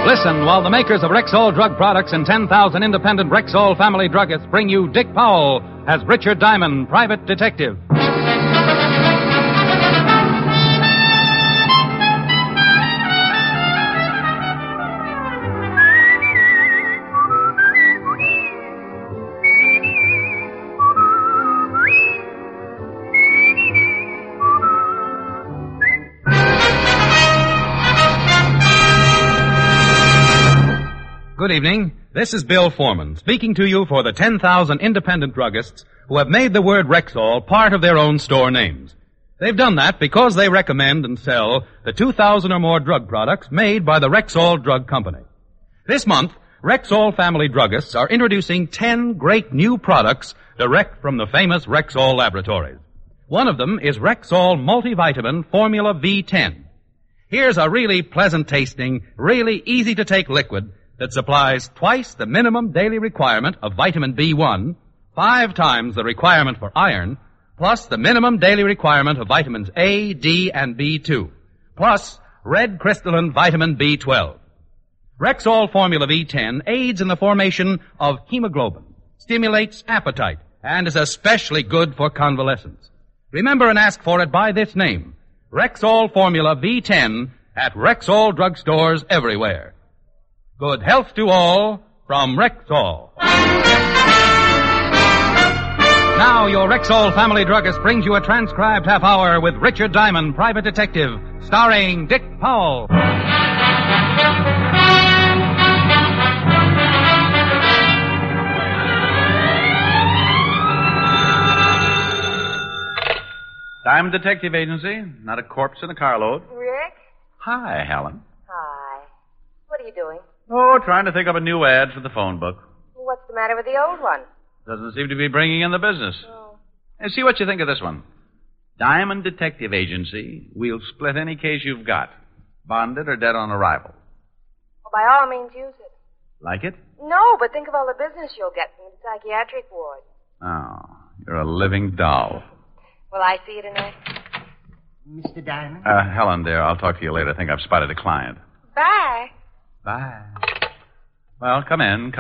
Listen while the makers of Rexall drug products and 10,000 independent Rexall family druggists bring you Dick Powell as Richard Diamond, private detective. Good evening. This is Bill Foreman, speaking to you for the 10,000 independent druggists who have made the word Rexall part of their own store names. They've done that because they recommend and sell the 2,000 or more drug products made by the Rexall Drug Company. This month, Rexall family druggists are introducing 10 great new products direct from the famous Rexall laboratories. One of them is Rexall Multivitamin Formula V10. Here's a really pleasant-tasting, really easy-to-take liquid that supplies twice the minimum daily requirement of vitamin B1, 5 times the requirement for iron, plus the minimum daily requirement of vitamins A, D, and B2, plus red crystalline vitamin B12. Rexall Formula V10 aids in the formation of hemoglobin, stimulates appetite, and is especially good for convalescents. Remember and ask for it by this name, Rexall Formula V10, at Rexall drugstores everywhere. Good health to all from Rexall. Now your Rexall family druggist brings you a transcribed half hour with Richard Diamond, private detective, starring Dick Powell. Diamond Detective Agency, not a corpse in a carload. Rick? Hi, Helen. Hi. What are you doing? Oh, trying to think up a new ad for the phone book. What's the matter with the old one? Doesn't seem to be bringing in the business. Oh. And see what you think of this one. Diamond Detective Agency, we'll split any case you've got, bonded or dead on arrival. Well, by all means, use it. Like it? No, but think of all the business you'll get from the psychiatric ward. Oh, you're a living doll. Will I see you tonight? Mr. Diamond? Helen, dear, I'll talk to you later. I think I've spotted a client. Bye. Bye. Well, come in.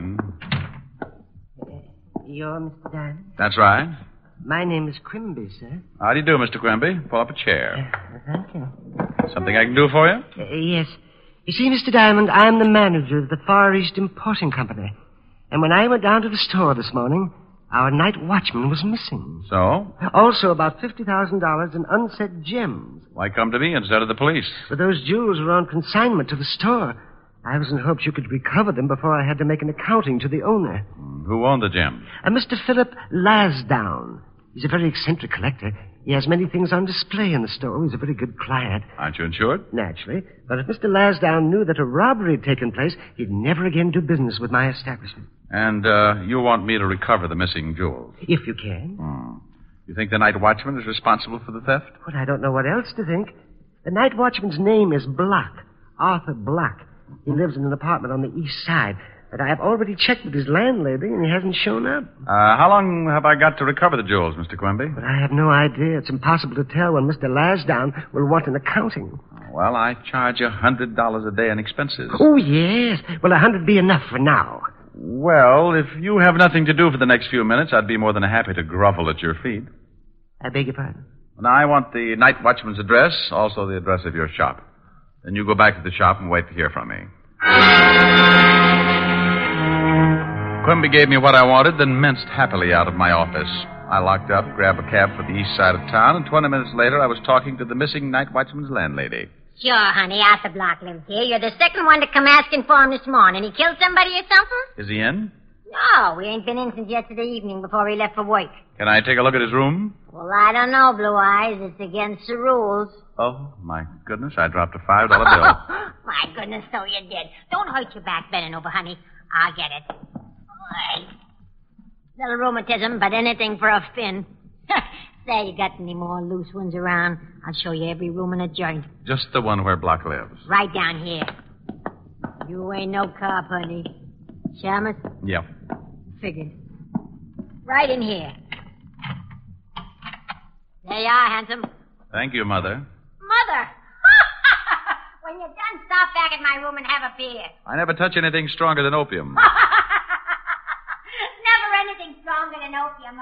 You're Mr. Diamond? That's right. My name is Quimby, sir. How do you do, Mr. Quimby? Pull up a chair. Thank you. Something I can do for you? Yes. You see, Mr. Diamond, I'm the manager of the Far East Importing Company. And when I went down to the store this morning, our night watchman was missing. So? Also about $50,000 in unset gems. Why come to me instead of the police? But those jewels were on consignment to the store. I was in hopes you could recover them before I had to make an accounting to the owner. Who owned the gems? Mr. Philip Lasdown. He's a very eccentric collector. He has many things on display in the store. He's a very good client. Aren't you insured? Naturally. But if Mr. Lasdown knew that a robbery had taken place, he'd never again do business with my establishment. And you want me to recover the missing jewels? If you can. You think the night watchman is responsible for the theft? Well, I don't know what else to think. The night watchman's name is Block. Arthur Block. He lives in an apartment on the east side. But I have already checked with his landlady, and he hasn't shown up. How long have I got to recover the jewels, Mr. Quimby? But I have no idea. It's impossible to tell when Mr. Lasdown will want an accounting. Well, I charge $100 a day in expenses. Oh, yes. Well, 100 be enough for now. Well, if you have nothing to do for the next few minutes, I'd be more than happy to grovel at your feet. I beg your pardon? Now, I want the night watchman's address, also the address of your shop. Then you go back to the shop and wait to hear from me. Quimby gave me what I wanted, then minced happily out of my office. I locked up, grabbed a cab for the east side of town, and 20 minutes later I was talking to the missing night watchman's landlady. Sure, honey. Arthur Block lives here. You're the second one to come asking for him this morning. He killed somebody or something? Is he in? No, we ain't been in since yesterday evening before he left for work. Can I take a look at his room? Well, I don't know, Blue Eyes. It's against the rules. Oh, my goodness, I dropped a $5 bill. My goodness, so you did. Don't hurt your back bending over, honey. I'll get it. Right. Little rheumatism, but anything for a fin. Say, you got any more loose ones around? I'll show you every room in a joint. Just the one where Block lives. Right down here. You ain't no cop, honey. Shamus? Yep. Figured. Right in here. There you are, handsome. Thank you, Mother. Mother! When you're done, stop back in my room and have a beer. I never touch anything stronger than opium. Never anything stronger than opium.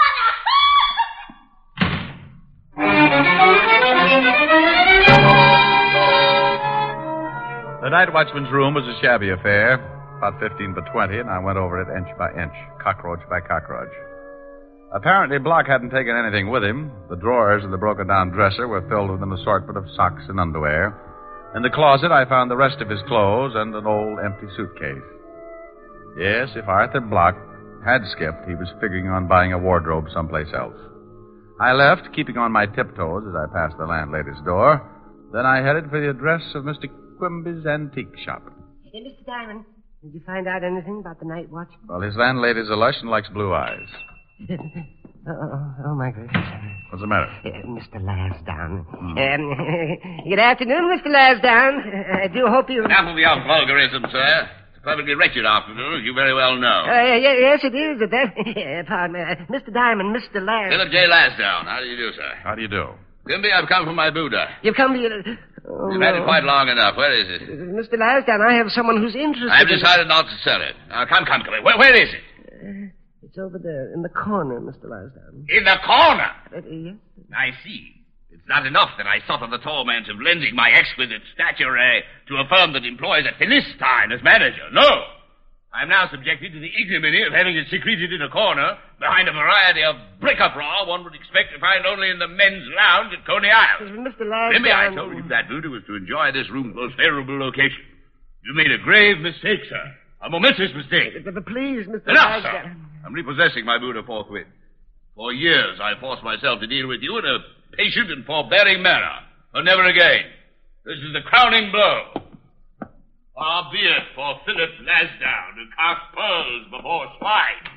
The night watchman's room was a shabby affair, about 15 by 20, and I went over it inch by inch, cockroach by cockroach. Apparently, Block hadn't taken anything with him. The drawers of the broken-down dresser were filled with an assortment of socks and underwear. In the closet, I found the rest of his clothes and an old empty suitcase. Yes, if Arthur Block had skipped, he was figuring on buying a wardrobe someplace else. I left, keeping on my tiptoes as I passed the landlady's door. Then I headed for the address of Mr. Quimby's antique shop. Hey, Mr. Diamond, did you find out anything about the night watchman? Well, his landlady's a lush and likes blue eyes. Oh, my gracious. What's the matter? Mr. Lasdown. Good afternoon, Mr. Lasdown. I do hope you... Enough of your vulgarism, sir. It's a perfectly wretched afternoon, as you very well know. Yes, it is. Pardon me. Mr. Diamond, Mr. Lasdown. Philip J. Lasdown. How do you do, sir? How do you do? Quimby, I've come from my Buddha. You've come to your... Oh, You've had it quite long enough. Where is it? Mr. Lasdown, I have someone who's interested I've decided not to sell it. Now, come. Where is it? It's over there, in the corner, Mr. Lasdown. In the corner? Yes. I see. It's not enough that I suffer the torment of lending my exquisite stature to a firm that employs a Philistine as manager. No. I'm now subjected to the ignominy of having it secreted in a corner behind a variety of bric-a-brac one would expect to find only in the men's lounge at Coney Island. Mr. Lasdown... Remember, I told you that Buddha was to enjoy this room's most favorable location. You made a grave mistake, sir. A momentous mistake. But please, Mr. Enough, Lasdown... sir. I'm repossessing my Buddha forthwith. For years, I forced myself to deal with you in a patient and forbearing manner. But never again. This is the crowning blow. Far be it for Philip Lasdown to cast pearls before swine.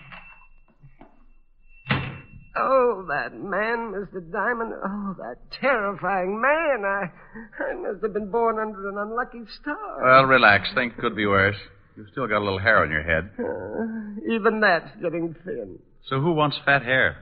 Oh, that man, Mr. Diamond. Oh, that terrifying man. I must have been born under an unlucky star. Well, relax. Things could be worse. You've still got a little hair on your head. Even that's getting thin. So who wants fat hair?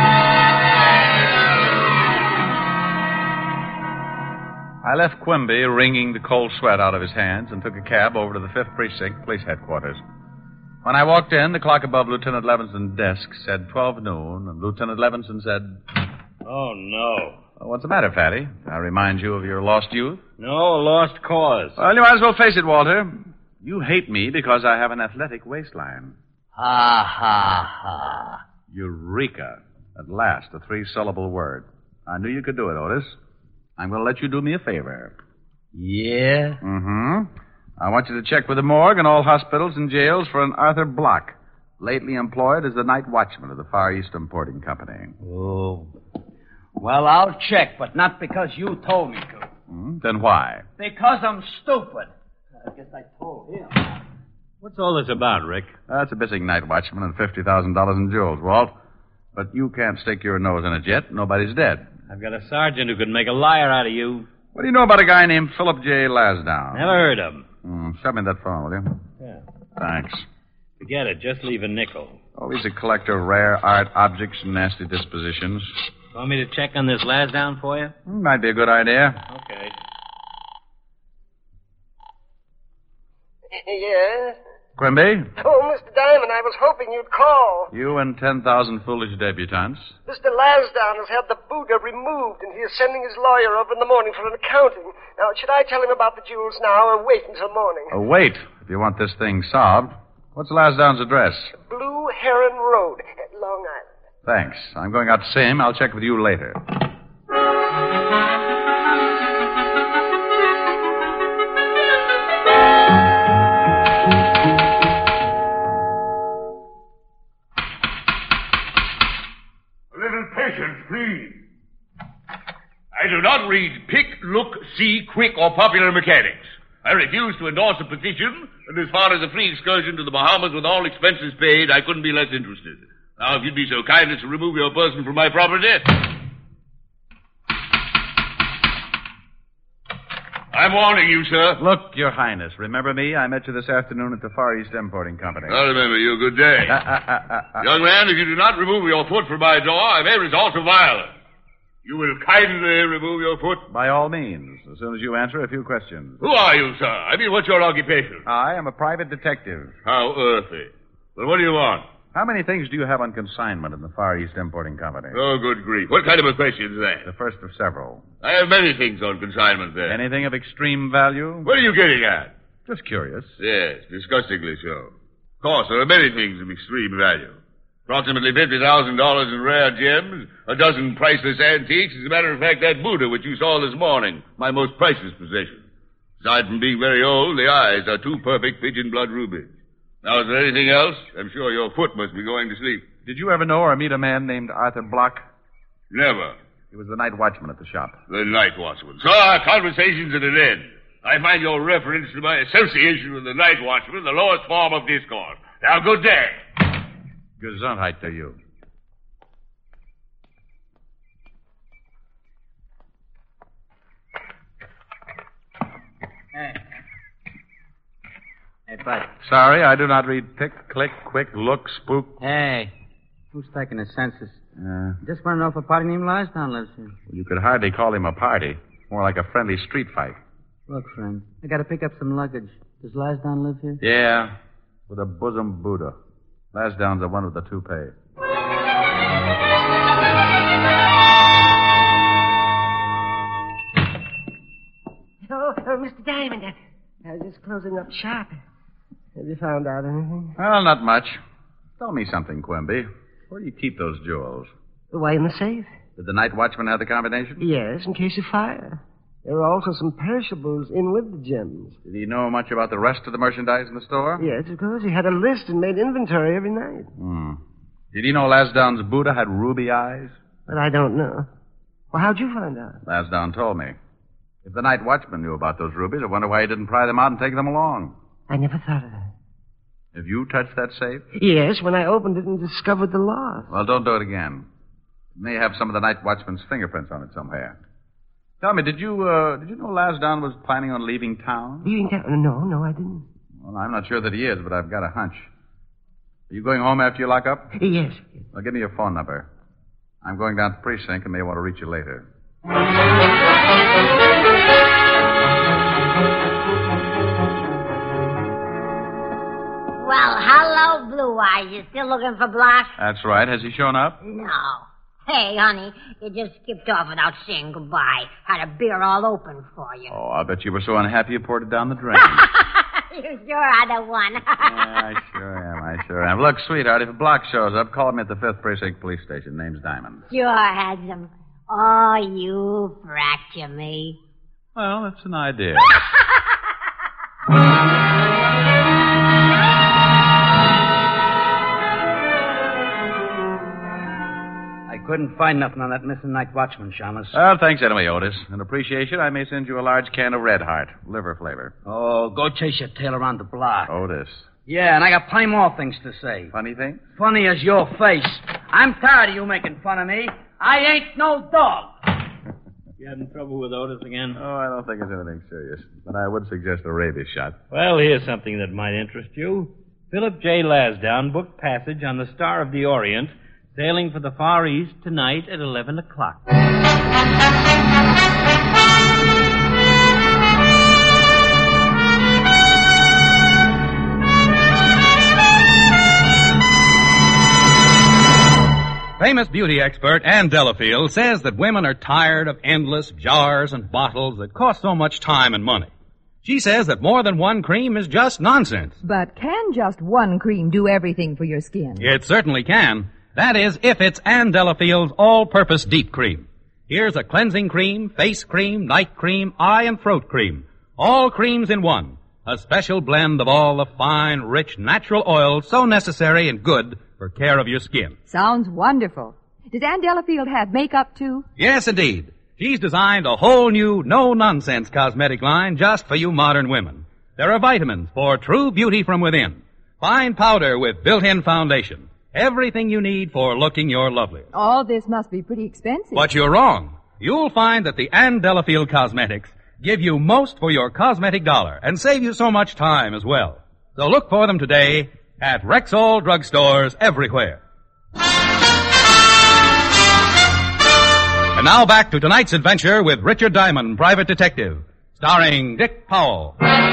I left Quimby wringing the cold sweat out of his hands and took a cab over to the 5th Precinct Police Headquarters. When I walked in, the clock above Lieutenant Levenson's desk said 12 noon, and Lieutenant Levinson said... Oh, no. Well, what's the matter, Fatty? I remind you of your lost youth? No, a lost cause. Well, you might as well face it, Walter. You hate me because I have an athletic waistline. Ha, ha, ha. Eureka. At last, a 3-syllable word. I knew you could do it, Otis. I'm going to let you do me a favor. Yeah? Mm-hmm. I want you to check with the morgue and all hospitals and jails for an Arthur Block, lately employed as the night watchman of the Far East Importing Company. Oh. Well, I'll check, but not because you told me to. Then why? Because I'm stupid. I guess I told him. What's all this about, Rick? That's a missing night watchman and $50,000 in jewels, Walt. But you can't stick your nose in it yet. Nobody's dead. I've got a sergeant who could make a liar out of you. What do you know about a guy named Philip J. Lasdown? Never heard of him. Shove me that phone, will you? Yeah. Thanks. Forget it. Just leave a nickel. Oh, he's a collector of rare art objects and nasty dispositions. Want me to check on this Lasdown for you? Might be a good idea. Okay. Yes? Quimby? Oh, Mr. Diamond, I was hoping you'd call. You and 10,000 foolish debutantes. Mr. Lasdown has had the Buddha removed, and he is sending his lawyer over in the morning for an accounting. Now, should I tell him about the jewels now or wait until morning? Oh, wait. If you want this thing solved. What's Lasdown's address? Blue Heron Road at Long Island. Thanks. I'm going out to see him. I'll check with you later. Please. I do not read Pick, Look, See, Quick, or Popular Mechanics. I refuse to endorse a petition, and as far as a free excursion to the Bahamas with all expenses paid, I couldn't be less interested. Now, if you'd be so kind as to remove your person from my property. I'm warning you, sir. Look, Your Highness, remember me? I met you this afternoon at the Far East Importing Company. I remember you. Good day. Young man, if you do not remove your foot from my door, I may resort to violence. You will kindly remove your foot? By all means, as soon as you answer a few questions. Who are you, sir? I mean, what's your occupation? I am a private detective. How earthy. Well, what do you want? How many things do you have on consignment in the Far East Importing Company? Oh, good grief. What kind of a question is that? The first of several. I have many things on consignment there. Anything of extreme value? What are you getting at? Just curious. Yes, disgustingly so. Of course, there are many things of extreme value. Approximately $50,000 in rare gems, a dozen priceless antiques. As a matter of fact, that Buddha which you saw this morning, my most priceless possession. Aside from being very old, the eyes are two perfect pigeon blood rubies. Now, is there anything else? I'm sure your foot must be going to sleep. Did you ever know or meet a man named Arthur Block? Never. He was the night watchman at the shop. The night watchman. So our conversation's at an end. I find your reference to my association with the night watchman the lowest form of discord. Now, good day. Gesundheit to you. Hey, Bud. Sorry, I do not read pick, click, quick, look, spook. Hey, who's taking the census? Just want to know if a party named Larsdown lives here. You could hardly call him a party. More like a friendly street fight. Look, friend, I got to pick up some luggage. Does Larsdown live here? Yeah, with a bosom Buddha. Larsdown's a one of the two pay. Oh, Mr. Diamond, I was just closing up shop. Have you found out anything? Well, not much. Tell me something, Quimby. Where do you keep those jewels? Why, in the safe? Did the night watchman have the combination? Yes, in case of fire. There are also some perishables in with the gems. Did he know much about the rest of the merchandise in the store? Yes, of course. He had a list and made inventory every night. Did he know Lansdowne's Buddha had ruby eyes? But I don't know. Well, how'd you find out? Lansdowne told me. If the night watchman knew about those rubies, I wonder why he didn't pry them out and take them along. I never thought of that. Have you touched that safe? Yes, when I opened it and discovered the loss. Well, don't do it again. It may have some of the night watchman's fingerprints on it somewhere. Tell me, did you know Lansdowne was planning on leaving town? Leaving town? No, I didn't. Well, I'm not sure that he is, but I've got a hunch. Are you going home after you lock up? Yes. Well, give me your phone number. I'm going down to the precinct and may want to reach you later. Well, hello, Blue Eyes. You still looking for Block? That's right. Has he shown up? No. Hey, honey, you just skipped off without saying goodbye. Had a beer all open for you. Oh, I bet you were so unhappy you poured it down the drain. You sure are the one. Yeah, I sure am. Look, sweetheart, if Block shows up, call him at the 5th Precinct Police Station. Name's Diamond. Sure, handsome. Oh, you fracture me. Well, that's an idea. Couldn't find nothing on that missing night watchman, Shamus. Well, thanks anyway, Otis. In appreciation, I may send you a large can of Red Heart, liver flavor. Oh, go chase your tail around the block. Otis. Yeah, and I got plenty more things to say. Funny thing? Funny as your face. I'm tired of you making fun of me. I ain't no dog. You having trouble with Otis again? Oh, I don't think it's anything serious. But I would suggest a rabies shot. Well, here's something that might interest you. Philip J. Lansdowne booked passage on the Star of the Orient, sailing for the Far East tonight at 11 o'clock. Famous beauty expert Ann Delafield says that women are tired of endless jars and bottles that cost so much time and money. She says that more than one cream is just nonsense. But can just one cream do everything for your skin? It certainly can. That is, if it's Ann Delafield's all-purpose deep cream. Here's a cleansing cream, face cream, night cream, eye and throat cream. All creams in one. A special blend of all the fine, rich, natural oils so necessary and good for care of your skin. Sounds wonderful. Does Ann Delafield have makeup, too? Yes, indeed. She's designed a whole new, no-nonsense cosmetic line just for you modern women. There are vitamins for true beauty from within. Fine powder with built-in foundation. Everything you need for looking your loveliest. All this must be pretty expensive. But you're wrong. You'll find that the Ann Delafield Cosmetics give you most for your cosmetic dollar and save you so much time as well. So look for them today at Rexall drugstores everywhere. And now back to tonight's adventure with Richard Diamond, Private Detective, starring Dick Powell.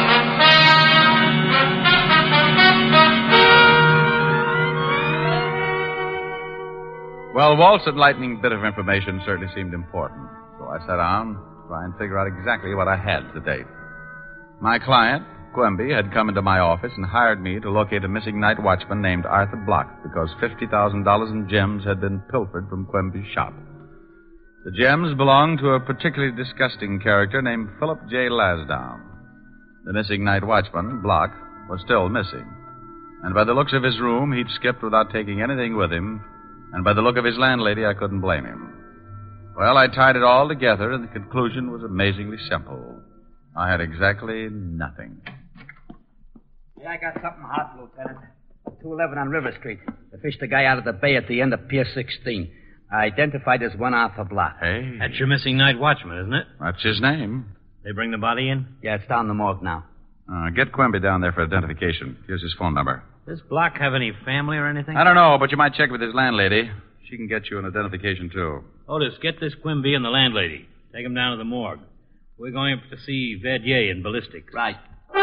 Well, Walt's enlightening bit of information certainly seemed important. So I sat down to try and figure out exactly what I had to date. My client, Quimby, had come into my office and hired me to locate a missing night watchman named Arthur Block because $50,000 in gems had been pilfered from Quimby's shop. The gems belonged to a particularly disgusting character named Philip J. Lasdown. The missing night watchman, Block, was still missing. And by the looks of his room, he'd skipped without taking anything with him. And by the look of his landlady, I couldn't blame him. Well, I tied it all together, and the conclusion was amazingly simple. I had exactly nothing. Yeah, I got something hot, Lieutenant. 211 on River Street. They fished a guy out of the bay at the end of Pier 16. Identified as one Arthur Block. Hey. That's your missing night watchman, isn't it? That's his name. They bring the body in? Yeah, it's down the morgue now. Get Quimby down there for identification. Here's his phone number. Does Block have any family or anything? I don't know, but you might check with his landlady. She can get you an identification, too. Otis, get this Quimby and the landlady. Take him down to the morgue. We're going up to see Verdier in ballistics. Right.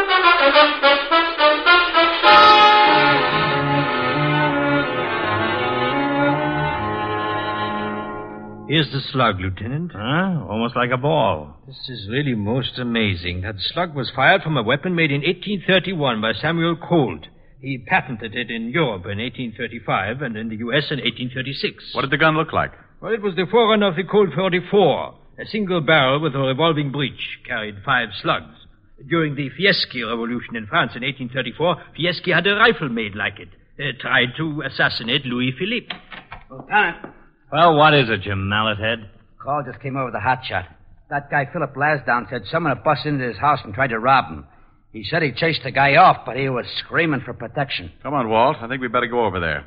Here's the slug, Lieutenant. Huh? Almost like a ball. This is really most amazing. That slug was fired from a weapon made in 1831 by Samuel Colt. He patented it in Europe in 1835 and in the U.S. in 1836. What did the gun look like? Well, it was the forerunner of the Colt 44. A single barrel with a revolving breech carried 5 slugs. During the Fieschi Revolution in France in 1834, Fieschi had a rifle made like it. Tried to assassinate Louis Philippe. Lieutenant. Well, what is it, you mallet head? Call just came over the hotshot. That guy, Philip Lasdown, said someone had busted into his house and tried to rob him. He said he chased the guy off, but he was screaming for protection. Come on, Walt. I think we'd better go over there.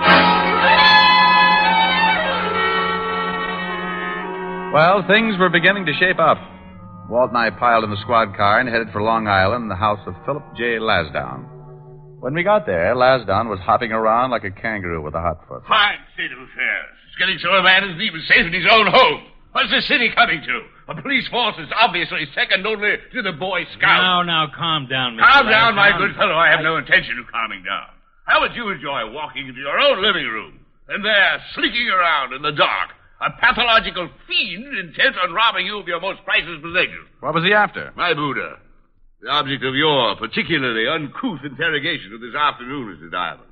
Well, things were beginning to shape up. Walt and I piled in the squad car and headed for Long Island, the house of Philip J. Lasdown. When we got there, Lasdown was hopping around like a kangaroo with a hot foot. Fine state of affairs. It's getting so a man isn't even safe in his own home. What's the city coming to? A police force is obviously second only to the Boy Scouts. Now, calm down, Mr. Calm down, my Lasdown. good fellow. I have no intention of calming down. How would you enjoy walking into your own living room and there, slinking around in the dark, a pathological fiend intent on robbing you of your most priceless possession? What was he after? My Buddha, the object of your particularly uncouth interrogation of this afternoon, Mr. Diamond.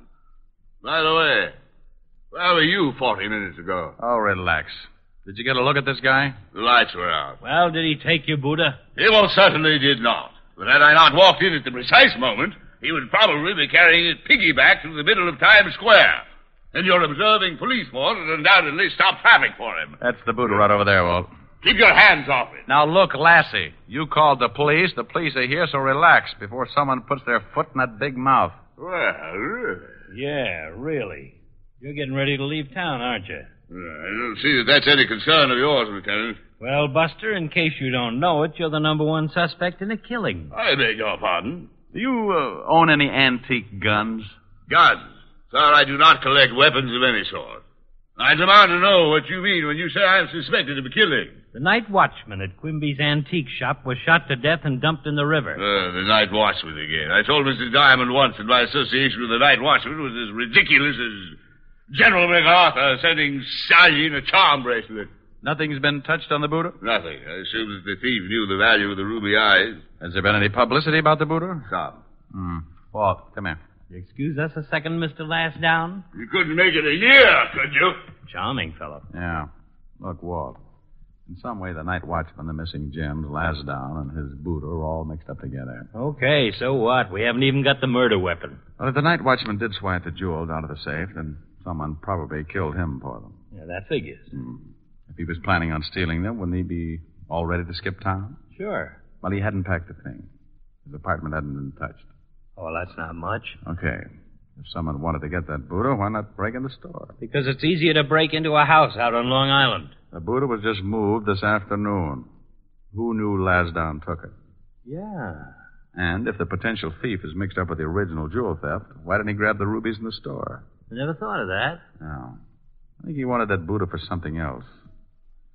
By the way, where were you 40 minutes ago? Oh, relax. Did you get a look at this guy? The lights were out. Well, did he take your Buddha? He most certainly did not. But had I not walked in at the precise moment, he would probably be carrying it piggyback through the middle of Times Square. And your observing police force would undoubtedly stop traffic for him. That's the Buddha right over there, Walt. Keep your hands off it. Now, look, Lassie. You called the police. The police are here, so relax before someone puts their foot in that big mouth. Well, really? Yeah, really. You're getting ready to leave town, aren't you? I don't see that that's any concern of yours, Lieutenant. Well, Buster, in case you don't know it, you're the number 1 suspect in a killing. I beg your pardon. Do you own any antique guns? Guns? Sir, I do not collect weapons of any sort. I demand to know what you mean when you say I'm suspected of a killing. The night watchman at Quimby's antique shop was shot to death and dumped in the river. The night watchman again. I told Mr. Diamond once that my association with the night watchman was as ridiculous as General MacArthur sending Stalin a charm bracelet. Nothing's been touched on the Buddha? Nothing. I assume that the thief knew the value of the ruby eyes. Has there been any publicity about the Buddha? Some. Walt, come here. You excuse us a second, Mr. Lasdown? You couldn't make it a year, could you? Charming fellow. Yeah. Look, Walt. In some way, the night watchman, the missing gems, Lasdown, and his Buddha are all mixed up together. Okay, so what? We haven't even got the murder weapon. Well, if the night watchman did swipe the jewels out of the safe, then someone probably killed him for them. Yeah, that figures. If he was planning on stealing them, wouldn't he be all ready to skip town? Sure. Well, he hadn't packed a thing. His apartment hadn't been touched. Oh, that's not much. Okay. If someone wanted to get that Buddha, why not break in the store? Because it's easier to break into a house out on Long Island. The Buddha was just moved this afternoon. Who knew Lasdown took it? Yeah. And if the potential thief is mixed up with the original jewel theft, why didn't he grab the rubies in the store? I never thought of that. No. I think he wanted that Buddha for something else.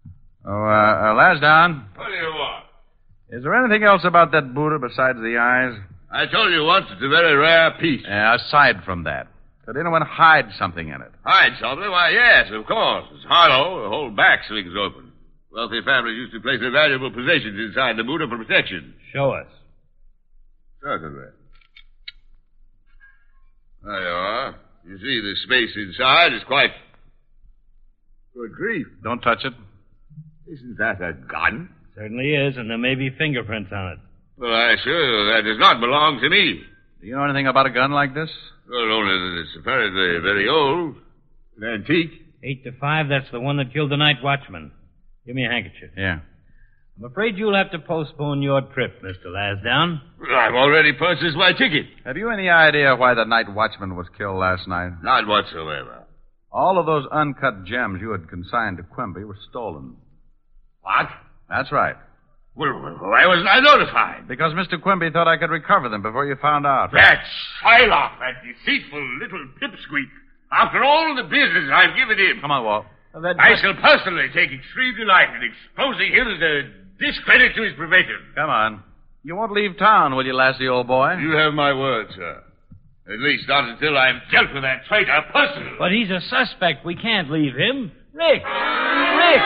Oh, Lasdown, What do you want? is there anything else about that Buddha besides the eyes? I told you once it's a very rare piece. Yeah, aside from that. Could anyone hide something in it? Hide something? Why, yes, of course. It's hollow. The whole back swings open. Wealthy families used to place their valuable possessions inside the Buddha for protection. Show us. Certainly. There you are. You see, the space inside is quite... Good grief. Don't touch it. Isn't that a gun? Certainly is, and there may be fingerprints on it. Well, I assure you that does not belong to me. Do you know anything about a gun like this? Well, only that it's apparently very old. An antique. 8 to 5, that's the one that killed the night watchman. Give me a handkerchief. Yeah. I'm afraid you'll have to postpone your trip, Mr. Lasdown. I've already purchased my ticket. Have you any idea why the night watchman was killed last night? Not whatsoever. All of those uncut gems you had consigned to Quimby were stolen. What? That's right. Well, why wasn't I notified? Because Mr. Quimby thought I could recover them before you found out. That Shylock, that deceitful little pipsqueak. After all the business I've given him. Come on, Walt. I shall personally take extreme delight in exposing him as a discredit to his profession. Come on. You won't leave town, will you, Lassie, old boy? You have my word, sir. At least not until I've dealt with that traitor personally. But he's a suspect. We can't leave him. Rick! Rick!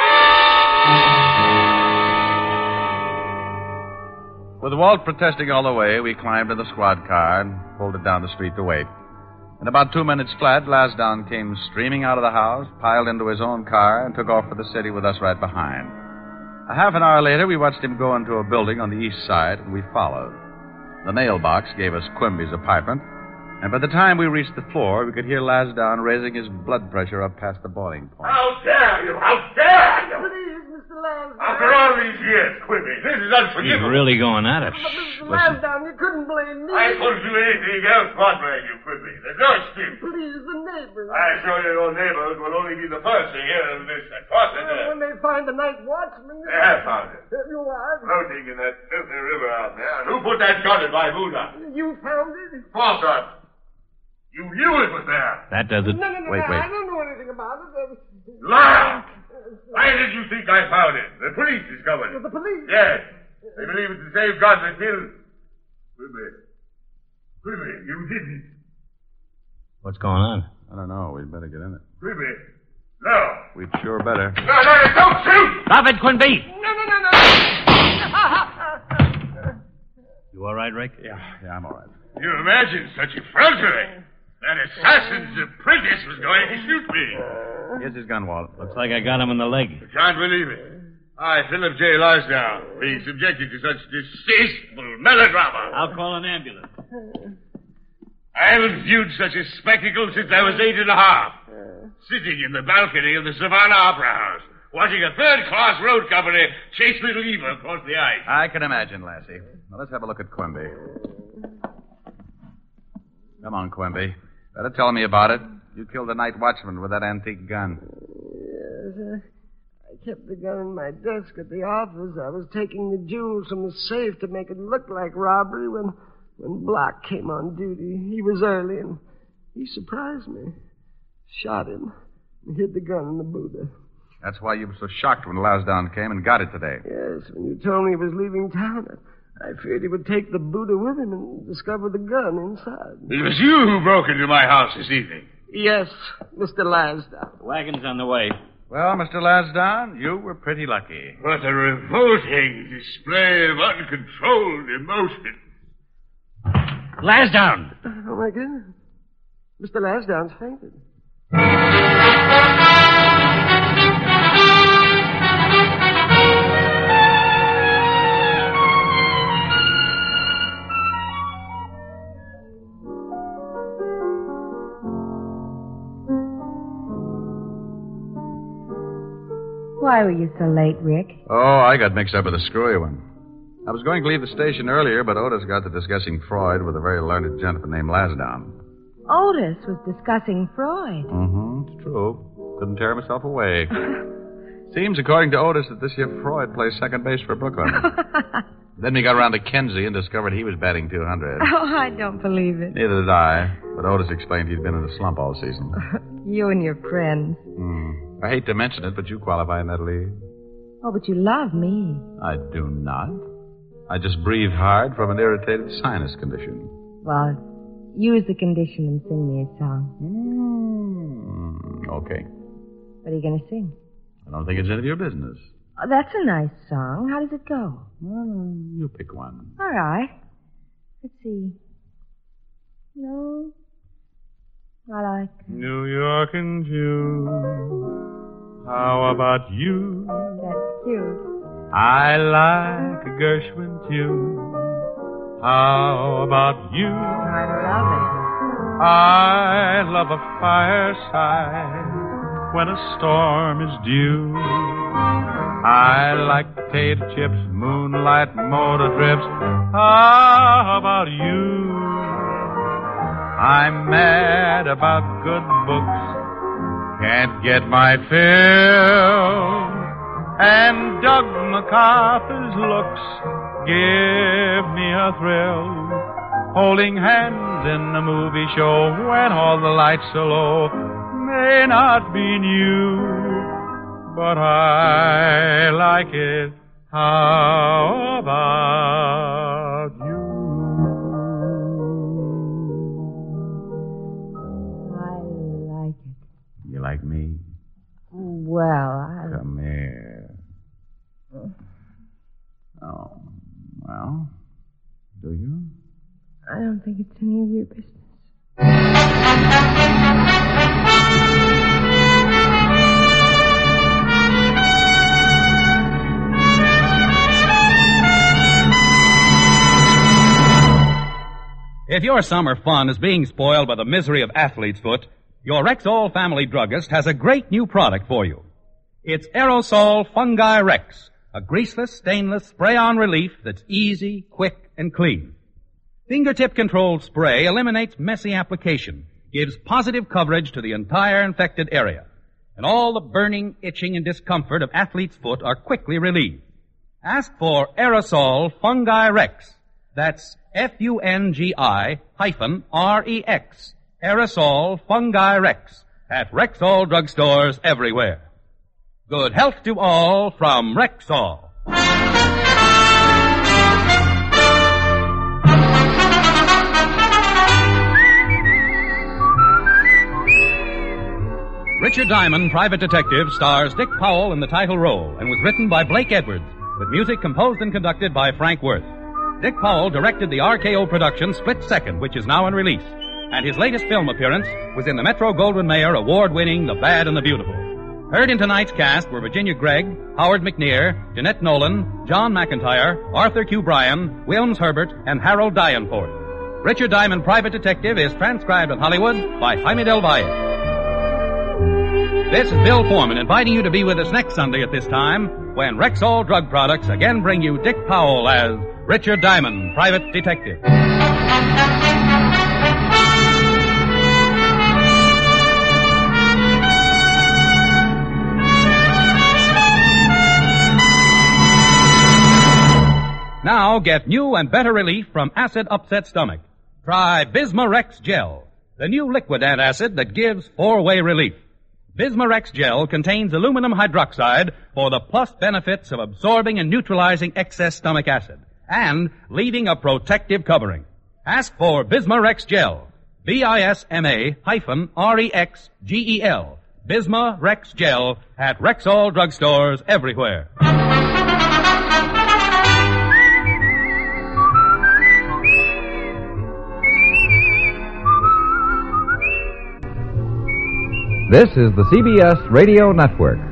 With Walt protesting all the way, we climbed in the squad car and pulled it down the street to wait. In about 2 minutes flat, Lasdown came streaming out of the house, piled into his own car, and took off for the city with us right behind. A half an hour later, we watched him go into a building on the east side, and we followed. The nail box gave us Quimby's apartment, and by the time we reached the floor, we could hear Lasdown raising his blood pressure up past the boiling point. How dare you! How dare you! Please, Mr. Lasdown. After all these years, Quimby, this is He's unforgivable. really going at it. But Mr. Lasdown, you couldn't blame me. I couldn't do anything else but blame you, Quimby. There's no excuse. Please, the neighbors. I assure you your neighbors will only be the first to hear of this atrocity. When they find the night watchman... They have found it. You are? Floating in that filthy river out there. And who put that gun in my Buddha? You found it? False one. You knew it was there. That does it. No, Wait. I don't know anything about it. Liar! Why did you think I found it? The police discovered it. The police? Yes. They believe it's the same gun that killed... Quimby, you didn't. What's going on? I don't know. We'd better get in it. Quimby. No. We'd sure better. No, don't shoot! Stop it, Quimby! No. You all right, Rick? Yeah, I'm all right. You imagine such effrontery? That assassin's apprentice was going to shoot me. Here's his gun, Walt. Looks like I got him in the leg. I can't believe it. I, Philip J. Lasdown, being subjected to such distasteful melodrama. I'll call an ambulance. I haven't viewed such a spectacle since I was 8 and a half. Sitting in the balcony of the Savannah Opera House, watching a third-class road company chase Little Eva across the ice. I can imagine, Lassie. Now, let's have a look at Quimby. Come on, Quimby. Better tell me about it. You killed the night watchman with that antique gun. Yes, I kept the gun in my desk at the office. I was taking the jewels from the safe to make it look like robbery when Block came on duty. He was early, and he surprised me. Shot him and hid the gun in the Buddha. That's why you were so shocked when Lasdown came and got it today. Yes, when you told me he was leaving town, I feared he would take the Buddha with him and discover the gun inside. It was you who broke into my house this evening. Yes, Mr. Lasdown. The wagon's on the way. Well, Mr. Lasdown, you were pretty lucky. What a revolting display of uncontrolled emotion. Lasdown! Oh, my goodness. Mr. Lasdown's fainted. Why were you so late, Rick? Oh, I got mixed up with a screwy one. I was going to leave the station earlier, but Otis got to discussing Freud with a very learned gentleman named Lasdown. Otis was discussing Freud. Mm-hmm, it's true. Couldn't tear myself away. Seems, according to Otis, that this year Freud plays second base for Brooklyn. Then we got around to Kenzie and discovered he was batting 200. Oh, I don't believe it. Neither did I, but Otis explained he'd been in a slump all season. You and your friends. I hate to mention it, but you qualify in that league. Oh, but you love me. I do not. I just breathe hard from an irritated sinus condition. Well, use the condition and sing me a song. Okay. What are you going to sing? I don't think it's any of your business. Oh, that's a nice song. How does it go? Well, you pick one. All right. Let's see. No. I like... New York in June. How about you? That's cute. I like a Gershwin tune. How about you? I love it. I love a fireside when a storm is due. I like potato chips, moonlight motor trips. How about you? I'm mad about good books, can't get my fill. And Doug MacArthur's looks give me a thrill. Holding hands in a movie show when all the lights are low may not be new, but I like it. How about you? I like it. You like me? Well, Come here. Oh, well, do you? I don't think it's any of your business. If your summer fun is being spoiled by the misery of athlete's foot, your Rexall family druggist has a great new product for you. It's Aerosol Fungi Rex, a greaseless, stainless spray-on relief that's easy, quick, and clean. Fingertip-controlled spray eliminates messy application, gives positive coverage to the entire infected area, and all the burning, itching, and discomfort of athlete's foot are quickly relieved. Ask for Aerosol Fungi Rex. That's Fungi-Rex. Aerosol Fungi Rex at Rexall drugstores everywhere. Good health to all from Rexall. Richard Diamond, Private Detective, stars Dick Powell in the title role and was written by Blake Edwards, with music composed and conducted by Frank Worth. Dick Powell directed the RKO production Split Second, which is now in release, and his latest film appearance was in the Metro-Goldwyn-Mayer award-winning The Bad and the Beautiful. Heard in tonight's cast were Virginia Gregg, Howard McNear, Jeanette Nolan, John McIntyre, Arthur Q. Bryan, Wilms Herbert, and Harold Dayenfort. Richard Diamond, Private Detective is transcribed in Hollywood by Jaime Del Valle. This is Bill Foreman inviting you to be with us next Sunday at this time when Rexall Drug Products again bring you Dick Powell as Richard Diamond, Private Detective. Now get new and better relief from acid upset stomach. Try Bismarex Gel, the new liquid antacid that gives four-way relief. Bismarex Gel contains aluminum hydroxide for the plus benefits of absorbing and neutralizing excess stomach acid and leaving a protective covering. Ask for Bismarex Gel. Bisma-Rexgel. Bismarex Gel at Rexall drugstores everywhere. This is the CBS Radio Network.